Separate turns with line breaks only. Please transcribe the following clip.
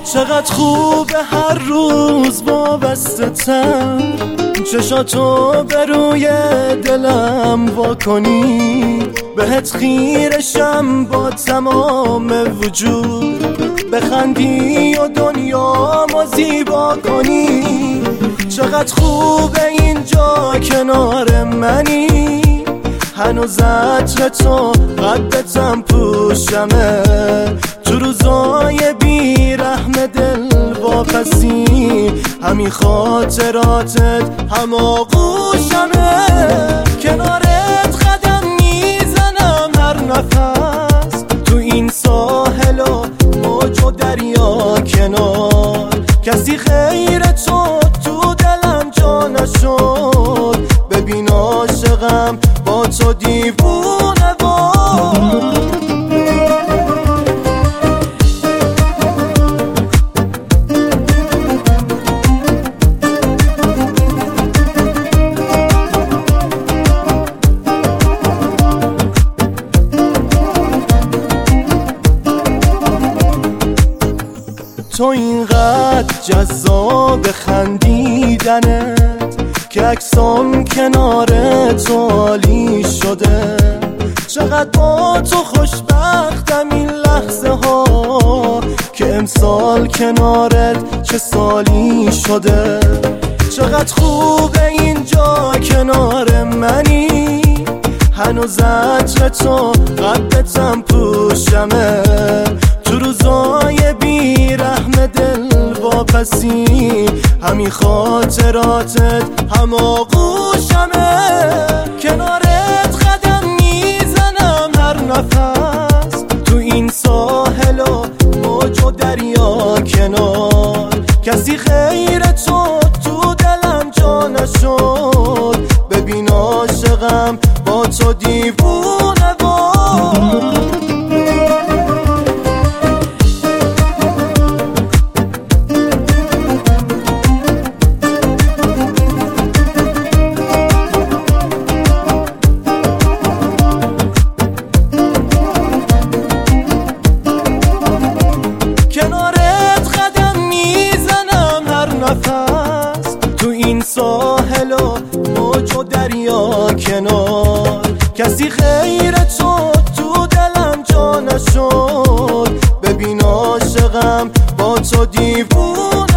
چقدر خوبه هر روز وابسته تر، چشاتو به روی دلم وا کنی، بهت خیرشم با تمام وجود، بخندی و دنیامو زیبا کنی. چقدر خوبه اینجا کنار منی، هنوز عطر تو قدتم پوشمه، تو روزای بیرحم دل واپسی، همین خاطراتت هم آغوشمه. کنارت قدم میزنم هر نفس، تو این ساحل و موج و دریا کنار، کسی غیر تو تو دلم جا نشد، ببین عاشقم با تو دیوونه وار. تو اینقدر جذاب خندیدنت که عکسام کنار تو عالی شده، چقدر با تو خوشبختم این لحظه ها که امسال کنارت چه سالی شده. چقدر خوبه اینجا کنار منی، هنوز عطر تو قدتم پوشمه، تو روزای بیرحم دل واپسی، همین خاطراتت هم آغوشمه. کنارت قدم میزنم هر نفس، تو این ساحل و موج و دریا کنار، کسی غیر تو تو دلم جا نشد، ببین عاشقم با تو دیوونه وار. تو این ساحل و موج و دریا کنار، کسی غیر تو تو دلم جا نشد، ببین عاشقم با تو دیوونه